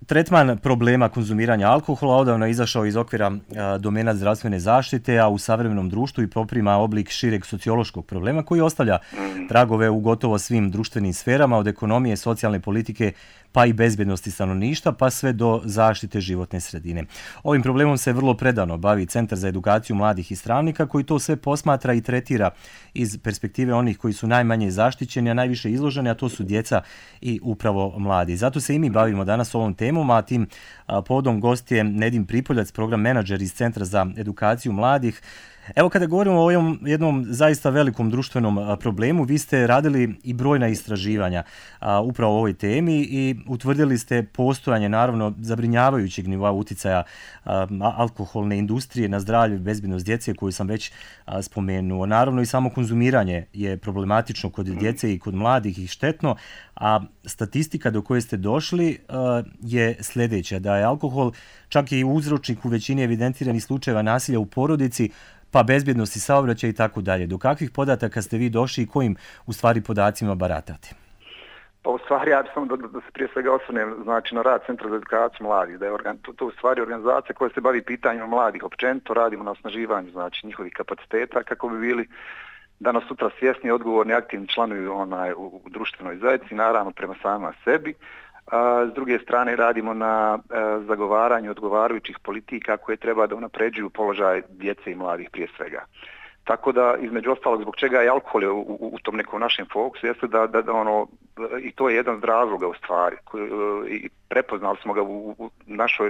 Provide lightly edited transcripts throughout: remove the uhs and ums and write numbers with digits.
Tretman problema konzumiranja alkohola odavno je izašao iz okvira domena zdravstvene zaštite, a u savremenom društvu i poprima oblik šireg sociološkog problema koji ostavlja tragove u gotovo svim društvenim sferama, od ekonomije, socijalne politike, pa i bezbjednosti stanovništva, pa sve do zaštite životne sredine. Ovim problemom se vrlo predano bavi Centar za edukaciju mladih i stravnika, koji to sve posmatra i tretira iz perspektive onih koji su najmanje zaštićeni, a najviše izloženi, a to su djeca i upravo mladi. Zato se i mi bavimo danas ovom temom, a tim povodom gost je Nedim Pripoljac, program menadžer iz Centra za edukaciju mladih. Evo, kada govorimo o ovom jednom zaista velikom društvenom problemu, vi ste radili i brojna istraživanja upravo o ovoj temi i utvrdili ste postojanje, naravno, zabrinjavajućeg nivoa uticaja alkoholne industrije na zdravlje i bezbjednost djece, koju sam već spomenuo. Naravno, i samo konzumiranje je problematično kod djece i kod mladih i štetno, a statistika do koje ste došli je sljedeća, da je alkohol čak i uzročnik u većini evidentiranih slučajeva nasilja u porodici, pa bezbjednosti saobraćaja i tako dalje. Do kakvih podataka ste vi došli i kojim u stvari podacima baratate? Pa u stvari ja bih samo da se prije svega osvrnem, znači, na rad Centra za edukaciju mladih, da je to u stvari organizacija koja se bavi pitanjima mladih općenito, radimo na osnaživanju, znači, njihovih kapaciteta kako bi bili danas sutra svjesni, odgovorni, aktivni članovi u društvenoj zajednici, naravno prema samima sebi. S druge strane radimo na zagovaranju odgovarajućih politika koje treba da unapređuju položaj djece i mladih prije svega. Tako da, između ostalog, zbog čega je alkohol u tom nekom našem fokusu, jeste da i to je jedan od razloga u stvari. I prepoznali smo ga u našoj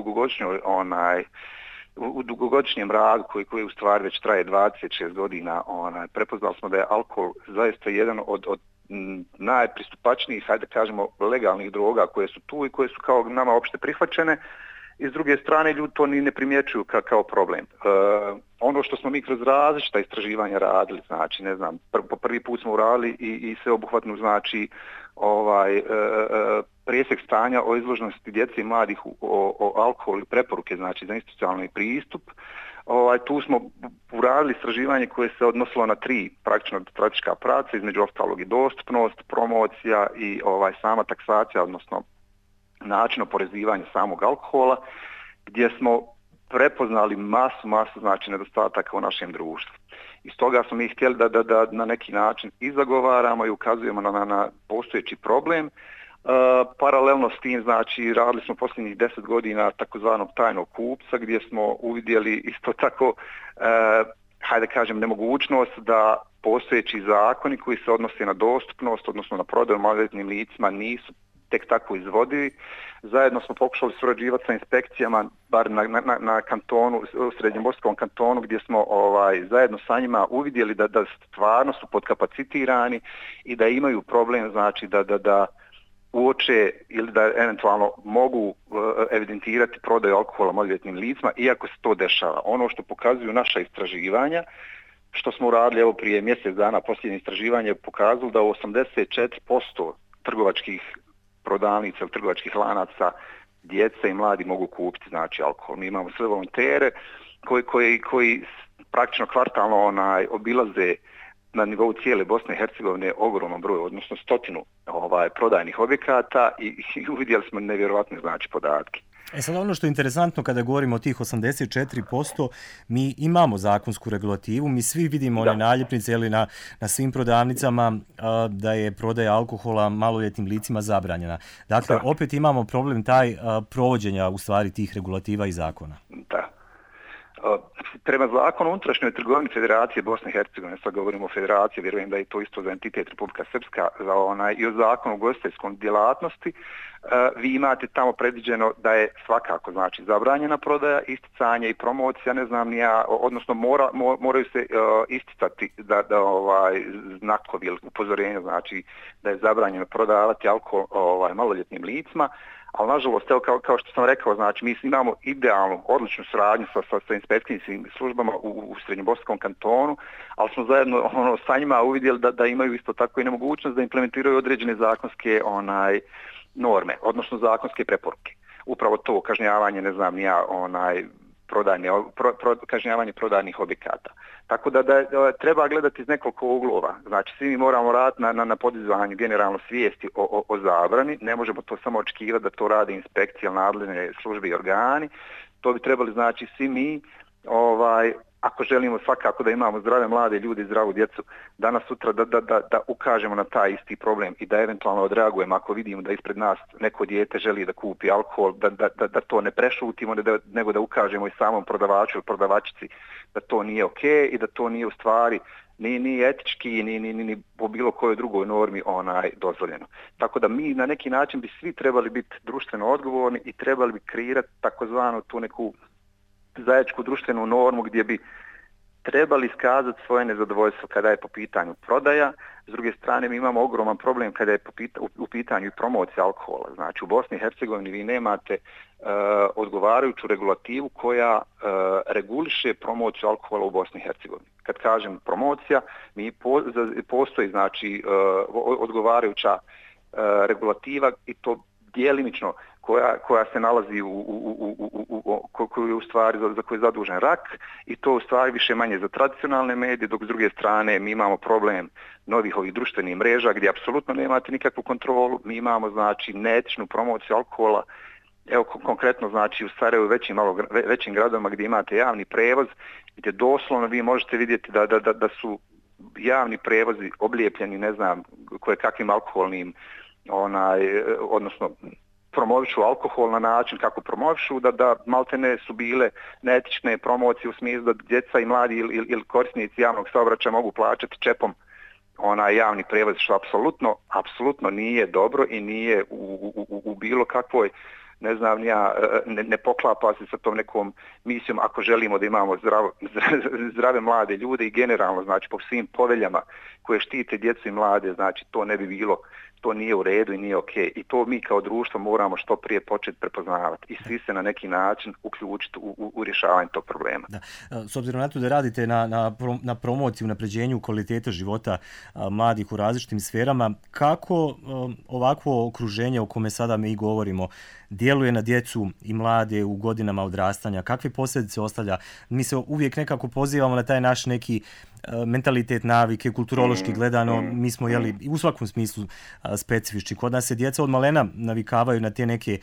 dugogodišnjem radu koji u stvari već traje 26 godina. Prepoznali smo da je alkohol zaista jedan od najpristupačnijih, hajde kažemo, legalnih droga koje su tu i koje su kao nama opšte prihvaćene, i s druge strane ljudi to ni ne primjećuju kao problem. Ono što smo mi kroz različita istraživanja radili, znači, ne znam, po prvi put smo uradili i sveobuhvatnu, znači, presjek stanja o izloženosti djece i mladih o alkoholu i preporuke, znači, za institucionalni pristup. Tu smo uradili istraživanje koje se odnosilo na 3 praktično strateška pravca, između ostalog i dostupnost, promocija i sama taksacija, odnosno način oporezivanja samog alkohola, gdje smo prepoznali masu, znači, nedostataka u našem društvu. I stoga smo mi htjeli da na neki način i zagovaramo i ukazujemo na postojeći problem. Paralelno s tim, znači, radili smo posljednjih 10 godina takozvanog tajnog kupca, gdje smo uvidjeli isto tako, hajde kažem, nemogućnost da postojeći zakoni koji se odnose na dostupnost, odnosno na prodaju maloljetnim licima, nisu tek tako izvodivi. Zajedno smo pokušali surađivati sa inspekcijama, bar na kantonu, u Srednjomorskom kantonu, gdje smo zajedno sa njima uvidjeli da stvarno su podkapacitirani i da imaju problem, znači, da uoče ili da eventualno mogu evidentirati prodaju alkohola maloljetnim licima, iako se to dešava. Ono što pokazuju naša istraživanja, što smo uradili evo prije mjesec dana, posljednje istraživanje pokazalo da u 84% trgovačkih prodavnica ili trgovačkih lanaca djeca i mladi mogu kupiti, znači, alkohol. Mi imamo sve volontere koji praktično kvartalno obilaze na nivou cijele Bosne i Hercegovine ogroman broj, odnosno 100 prodajnih objekata i uvidjeli smo nevjerojatne, znači, podatke. Sad, ono što je interesantno kada govorimo o tih 84%, mi imamo zakonsku regulativu, mi svi vidimo one naljepnice ili na svim prodavnicama da je prodaja alkohola maloljetnim licima zabranjena. Dakle, opet imamo problem taj provođenja u stvari tih regulativa i zakona. Da. Prema zakonu o unutrašnjoj trgovini Federacije Bosne i Hercegovine, sad govorimo o federaciji, vjerujem da je to isto za entitet Republika Srpska, i o zakonu o ugostiteljskoj djelatnosti, vi imate tamo predviđeno da je svakako, znači, zabranjena prodaja, isticanje i promocija, ne znam ni ja, odnosno moraju se isticati da znakovi ili upozorenja, znači, da je zabranjeno prodavati alkohol maloljetnim licima. Ali nažalost, kao što sam rekao, znači, mi imamo idealnu, odličnu suradnju sa inspekcijskim službama u Srednjoborskom kantonu, ali smo zajedno sa njima uvidjeli da imaju isto tako i nemogućnost da implementiraju određene zakonske norme, odnosno zakonske preporuke. Upravo to kažnjavanje, ne znam ni ja, kažnjavanje prodajnih objekata. Tako da treba gledati iz nekoliko uglova. Znači, svi mi moramo raditi na podizanju generalno svijesti o zabrani. Ne možemo to samo očekivati da to rade inspekcije, nadležne službe i organi. To bi trebali, znači, svi mi, ako želimo svakako da imamo zdrave mlade ljude i zdravu djecu, danas sutra da ukažemo na taj isti problem i da eventualno odreagujemo ako vidimo da ispred nas neko dijete želi da kupi alkohol, da to ne prešutimo, nego da ukažemo i samom prodavaču ili prodavačici da to nije ok i da to nije u stvari ni etički, ni po bilo kojoj drugoj normi dozvoljeno. Tako da mi na neki način bi svi trebali biti društveno odgovorni i trebali bi kreirati takozvanu tu neku zajedničku društvenu normu gdje bi trebali iskazati svoje nezadovoljstvo kada je po pitanju prodaja. S druge strane, mi imamo ogroman problem kada je u pitanju i promocija alkohola. Znači, u Bosni i Hercegovini vi nemate odgovarajuću regulativu koja reguliše promociju alkohola u Bosni i Hercegovini. Kad kažem promocija, postoji znači odgovarajuća regulativa i to djelimično koja se nalazi koju je u stvari za koju je zadužen RAK i to u stvari više manje za tradicionalne medije, dok s druge strane mi imamo problem novih ovih društvenih mreža gdje apsolutno nemate nikakvu kontrolu. Mi imamo znači neetičnu promociju alkohola. Evo konkretno znači u Sarajevu većim gradovima gdje imate javni prevoz, gdje doslovno vi možete vidjeti da su javni prevozi oblijepljeni ne znam koje kakvim alkoholnim odnosno promovišu alkohol na način kako promovišu, da maltene su bile neetične promocije u smislu da djeca i mladi ili korisnici javnog saobraćaja mogu plaćati čepom javni prevoz, što apsolutno nije dobro i nije u bilo kakvoj, ne znam, ne poklapa se sa tom nekom misijom ako želimo da imamo zdrave mlade ljude i generalno, znači po svim poveljama koje štite djecu i mlade, znači to ne bi bilo, to nije u redu i nije ok. I to mi kao društvo moramo što prije početi prepoznavati i svi se na neki način uključiti u rješavanje tog problema. Da. S obzirom na to da radite na promociji, unapređenju kvalitete života mladih u različitim sferama, kako ovakvo okruženje o kome sada mi govorimo djeluje na djecu i mlade u godinama odrastanja? Kakve posljedice ostavlja? Mi se uvijek nekako pozivamo na taj naš neki mentalitet, navike, kulturološki gledano, mi smo u svakom smislu specifični. Kod nas se djeca od malena navikavaju na te neke,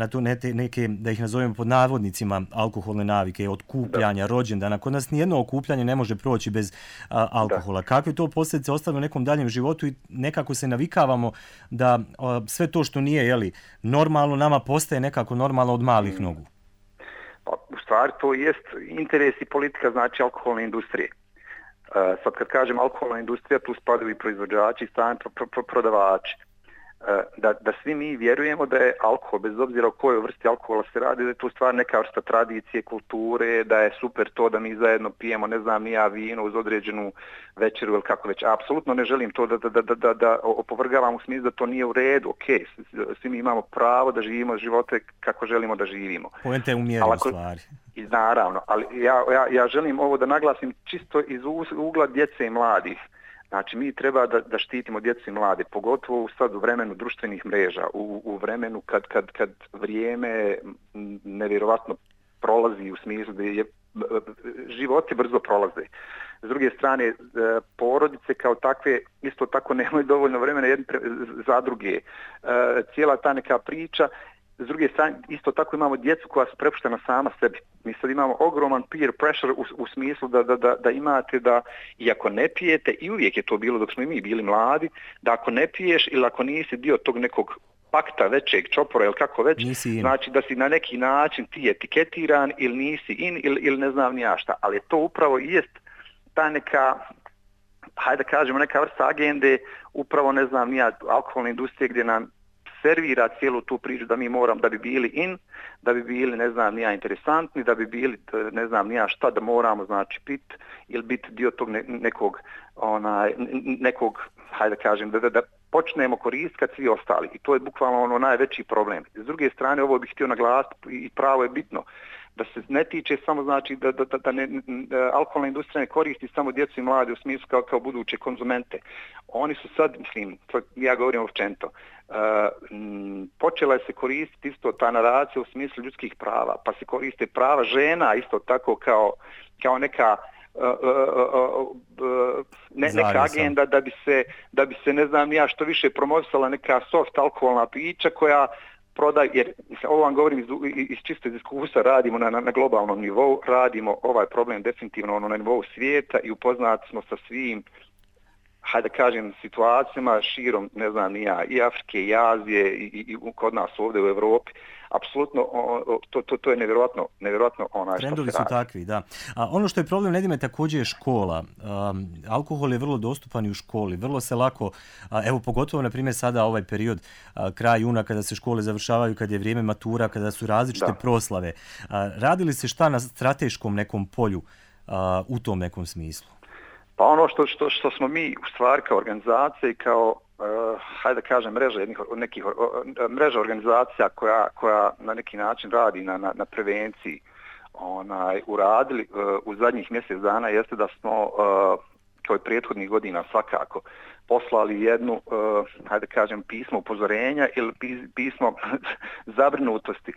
da ih nazovemo pod navodnicima, alkoholne navike, od kupljanja, rođendana. Kod nas nijedno okupljanje ne može proći bez alkohola. Kakve to posljedice ostavljaju u nekom daljem životu i nekako se navikavamo da sve to što nije normalno nama postaje nekako normalno od malih nogu. Pa, u stvari to jest interes i politika znači alkoholne industrije. Sad kad kažem alkoholna industrija, tu spadaju i proizvođači i strani prodavači. Da svi mi vjerujemo da je alkohol, bez obzira o kojoj vrsti alkohola se radi, da je tu stvar neka vrsta tradicije, kulture, da je super to da mi zajedno pijemo, ne znam, nija vino uz određenu večeru ili kako već. Apsolutno ne želim to da opovrgavam u smislu da to nije u redu. Ok, svi mi imamo pravo da živimo živote kako želimo da živimo. Poenta je u mjeri u stvari. Naravno, ali ja želim ovo da naglasim čisto iz ugla djece i mladih. Znači, mi treba da štitimo djecu i mlade, pogotovo sad u vremenu društvenih mreža, u vremenu kad vrijeme nevjerovatno prolazi u smislu da životi brzo prolaze. S druge strane, porodice kao takve isto tako nemaju dovoljno vremena jedne za druge. Cijela ta neka priča. S druge strane, isto tako imamo djecu koja su prepuštena sama sebi. Mi sad imamo ogroman peer pressure u smislu da imate da, iako ne pijete, i uvijek je to bilo dok smo i mi bili mladi, da ako ne piješ ili ako nisi dio tog nekog pakta većeg čopora ili kako već, znači da si na neki način ti etiketiran ili nisi in ili ne znam ni ja šta. Ali to upravo i jest ta neka, hajde da kažemo, neka vrsta agende, upravo ne znam ni ja, alkoholne industrije gdje nam servira cijelu tu priču da mi moramo, da bi bili in, da bi bili, ne znam, nija interesantni, da bi bili, ne znam, nija šta, da moramo, znači, pit ili biti dio tog nekog, hajde da kažem, da počnemo koristiti kad svi ostali. I to je bukvalno najveći problem. S druge strane, ovo bih htio naglasiti i pravo je bitno. da se ne tiče samo znači da alkoholna industrija ne koristi samo djecu i mlade u smislu kao buduće konzumente. Oni su sad, mislim, ja govorim općenito, počela je se koristiti isto ta naracija u smislu ljudskih prava, pa se koriste prava žena isto tako kao neka neka agenda da bi se ne znam ja što više promovisala neka soft alkoholna pića koja prodaju, jer ovo vam govorim iz čisto iz iskustva, radimo na globalnom nivou, radimo ovaj problem definitivno na nivou svijeta i upoznati smo sa svim, hajde da kažem, situacijama širom, ne znam ni ja, i Afrike i Azije i kod nas ovdje u Europi. Apsolutno, to je nevjerojatno onaj što se radi. Trendovi su takvi, da. A ono što je problem, Nedime, također je škola. Alkohol je vrlo dostupan i u školi, vrlo se lako, evo pogotovo na primjer sada ovaj period, kraj juna kada se škole završavaju, kad je vrijeme matura, kada su različite proslave. Radi li se šta na strateškom nekom polju u tom nekom smislu? Pa ono što smo mi u stvari kao organizacija i kao hajde da kažem mreža organizacija koja na neki način radi na prevenciji uradili u zadnjih mjesec dana jeste da smo kao i prethodnih godina svakako poslali jednu, hajde da kažem, pismo upozorenja ili pismo zabrinutosti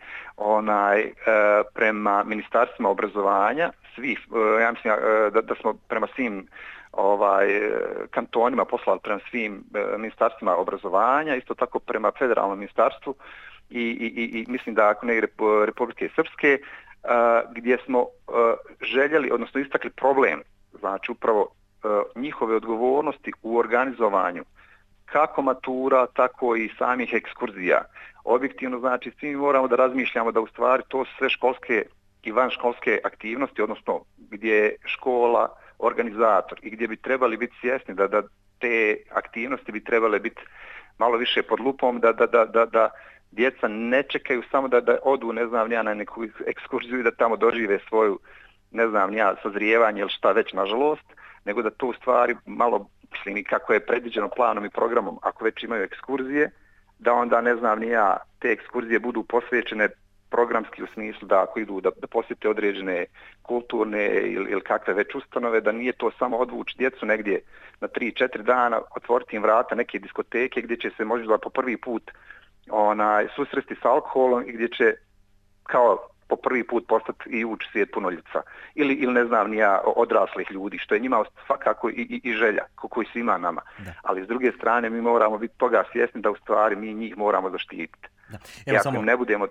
prema ministarstvima obrazovanja, ja mislim da smo prema svim kantonima poslali prema svim ministarstvima obrazovanja, isto tako prema federalnom ministarstvu i mislim da ako ne Republike Srpske, gdje smo željeli, odnosno istakli problem, znači upravo njihove odgovornosti u organizovanju kako matura, tako i samih ekskurzija. Objektivno, znači, svi moramo da razmišljamo da u stvari to su sve školske i vanškolske aktivnosti, odnosno gdje je škola organizator i gdje bi trebali biti svjesni da te aktivnosti bi trebale biti malo više pod lupom, da djeca ne čekaju samo da odu, ne znam ja, na neku ekskurziju i da tamo dožive svoju, ne znam ja, sazrijevanje ili šta već, nažalost, nego da to u stvari malo, mislim, i kako je predviđeno planom i programom, ako već imaju ekskurzije, da onda, ne znam ni ja, te ekskurzije budu posvećene programski u smislu da ako idu da posjete određene kulturne ili kakve već ustanove, da nije to samo odvući djecu negdje na 3-4 dana, otvoriti im vrata neke diskoteke gdje će se možda po prvi put susresti s alkoholom i gdje će kao po prvi put postati i ući svijet punoljeca. Ili ne znam ni ja, odraslih ljudi, što je njima svakako i želja, koji svima nama. Da. Ali s druge strane mi moramo biti toga svjesni da u stvari mi njih moramo zaštititi. I ako ne budemo...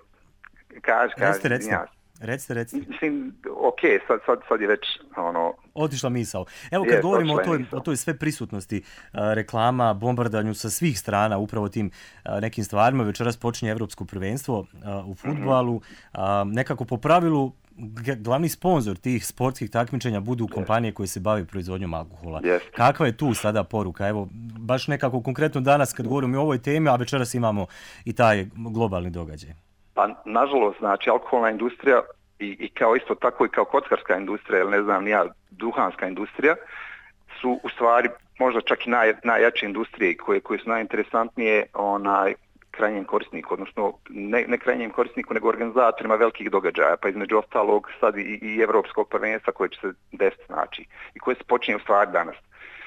Recite. Mislim, ok, sad je već otišla misao. Evo kad govorimo o toj sve prisutnosti reklama, bombardanju sa svih strana, upravo tim nekim stvarima, večeras počinje Evropsko prvenstvo u fudbalu. Nekako po pravilu glavni sponzor tih sportskih takmičenja budu kompanije koje se bave proizvodnjom alkohola. Kakva je tu sada poruka? Evo, baš nekako konkretno danas kad govorimo o ovoj temi, a večeras imamo i taj globalni događaj. Pa, nažalost, znači, alkoholna industrija i kao isto tako i kao kockarska industrija, ili ne znam ni ja, duhanska industrija, su u stvari možda čak i najjače industrije koje su najinteresantnije krajnjem korisniku, odnosno ne krajnjem korisniku, nego organizatorima velikih događaja, pa između ostalog sad i Evropskog prvenstva koje će se desiti, znači, i koje se počinje u stvari danas.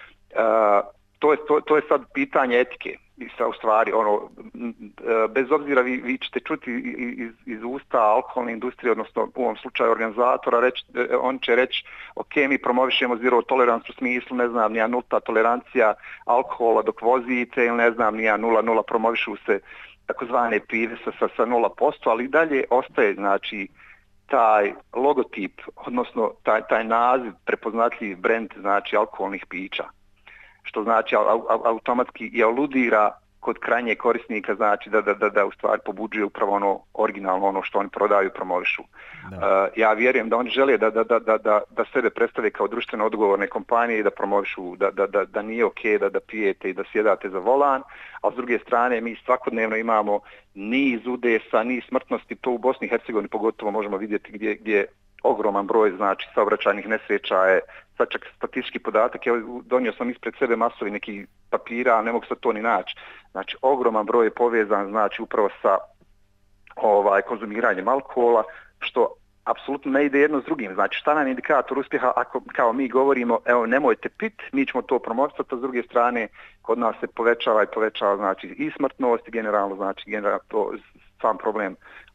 To je sad pitanje etike. U stvari, bez obzira vi ćete čuti iz usta alkoholne industrije, odnosno u ovom slučaju organizatora, on će reći, ok, mi promovišemo zero tolerance u smislu, ne znam, nija nulta tolerancija alkohola dok vozite, ili ne znam, nija 0,0 promovišu se takozvane pive sa 0%, ali i dalje ostaje, znači, taj logotip, odnosno taj naziv, prepoznatljiv brend, znači, alkoholnih pića. Što znači automatski i aludira kod krajnjeg korisnika, znači da u stvari pobuđuje upravo ono originalno, ono što oni prodaju i promovišu. Ja vjerujem da oni žele da sebe predstave kao društveno odgovorne kompanije i da promovišu, da nije ok da pijete i da sjedate za volan, a s druge strane mi svakodnevno imamo niz udesa, niz smrtnosti, to u Bosni i Hercegovini pogotovo možemo vidjeti gdje ogroman broj, znači, saobraćajnih nesreća je, sad čak statistički podatak, evo donio sam ispred sebe masovi neki papira, ali ne mogu sad to ni naći. Znači, ogroman broj je povezan, znači, upravo sa konzumiranjem alkohola, što apsolutno ne ide jedno s drugim. Znači šta nam je indikator uspjeha ako kao mi govorimo evo nemojte pit, mi ćemo to promovisati, a s druge strane kod nas se povećava znači i smrtnost i generalno znači to sam problem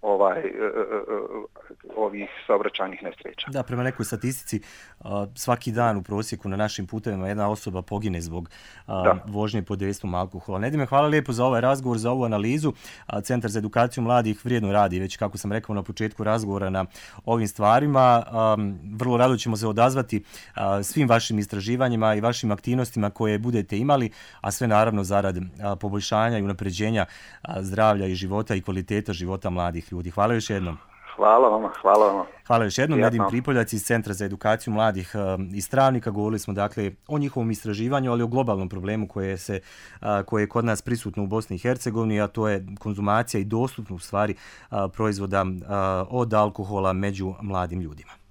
ovih saobraćajnih nesreća. Da, prema nekoj statistici svaki dan u prosjeku na našim putevima jedna osoba pogine zbog vožnje pod dejstvom alkohola. Nedime, hvala lijepo za ovaj razgovor, za ovu analizu. Centar za edukaciju mladih vrijedno radi, već kako sam rekao na početku razgovora, na ovim stvarima. Vrlo rado ćemo se odazvati svim vašim istraživanjima i vašim aktivnostima koje budete imali, a sve naravno zarad poboljšanja i unapređenja zdravlja i života i kvaliteta života mladih ljudi. Hvala još jednom. Hvala vama. Hvala još jednom. Nedim Pripoljac iz Centra za edukaciju mladih iz Travnika. Govorili smo dakle o njihovom istraživanju, ali o globalnom problemu koje je kod nas prisutno u Bosni i Hercegovini, a to je konzumacija i dostupnost stvari proizvoda od alkohola među mladim ljudima.